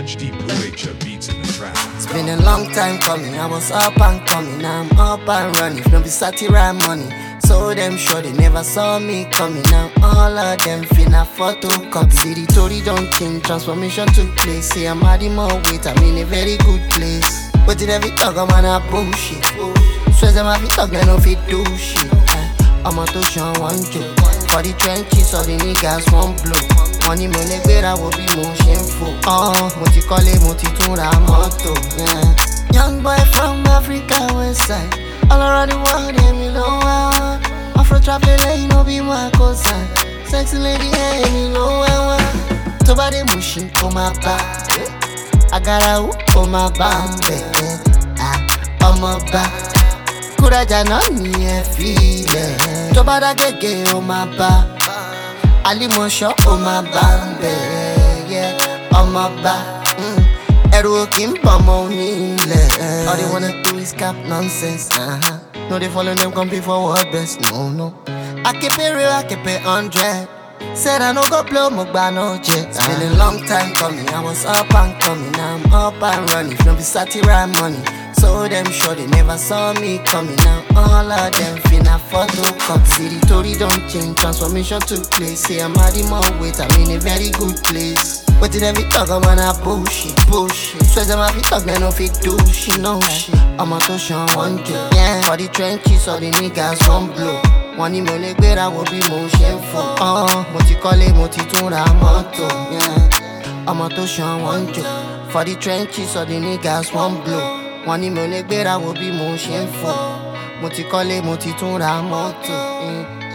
Punch Deep Blue H beats in the trap. It's been a long time coming, I was up and coming, now I'm up and running. If no be satire money, so them sure they never saw me coming. Now all of them finna photocopy. See the story don't change, transformation took place. See I'm adding more weight, I'm in a very good place. But in every talk I'm on a bullshit. Swear them have talk, they no fit do shit. I'm a touch on one joke. For the trenches, all the niggas won't blow. Money mo le gbera wo bi mo ṣe ń fò. Mo ti kọ́lé, mo ti tún ra mọ́tò. Young boy from Africa West Side. All around the world, èmi ló wá. Afro traveling lẹ́yìn no be my cousin. Sexy lady, èmi ló wá. Tó bá dé Mushin, kó máa bá. Agarawu, kó máa bá ń bẹ̀. Ọmọ bá. Kúrẹ́jà náà ní ẹ fi ilẹ̀. Tó bá dá gègé, ó máa bá. Alimosho, oh my bambe, yeah, oh my ba. Ẹ̀rù kì í bọ̀ mọ́ onílẹ̀. All they wanna do is cap nonsense. No, they follow them compete for what best. No. I keep it real, I keep it 100. Said I no go blow, mo gba no jet. It's been a long time coming, I was up and coming, now I'm up and running. If no be satire money, so them sure they never saw me coming. Now all of them finna photocopy. See the story don't change, transformation took place. See I'm adding more weight, I'm in a very good place. But in every talk I'm on a bullshit. Swear them have talk, they no fit do shit, no shit. I'm a touch on one joke. Yeah, for the trenches, all the niggas won't blow. Wọ́n ní mo lè gbéra wo bí mo ṣe ń fò. Mo ti kọ́lé, mo ti tún ra mọ́tò. Ọmọ tó ṣan wọ́n jò. For the trenches, all the niggas won't blow. Wọ́n ní mo lè gbéra wo bí mo ṣe ń fò. Mo ti kọ́lé, mo ti tún ra mọ́tò.